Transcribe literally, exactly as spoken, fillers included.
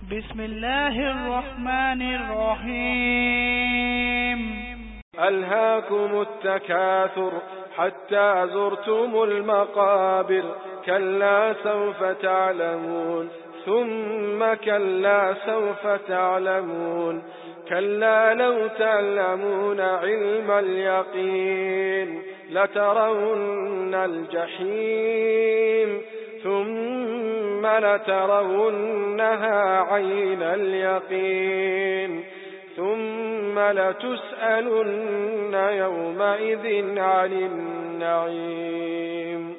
بسم الله الرحمن الرحيم. ألهاكم التكاثر حتى زرتم المقابر كلا سوف تعلمون ثم كلا سوف تعلمون كلا لو تعلمون علم اليقين لترون الجحيم ثم لترونها عين اليقين ثم لتسألن يومئذ عن النعيم.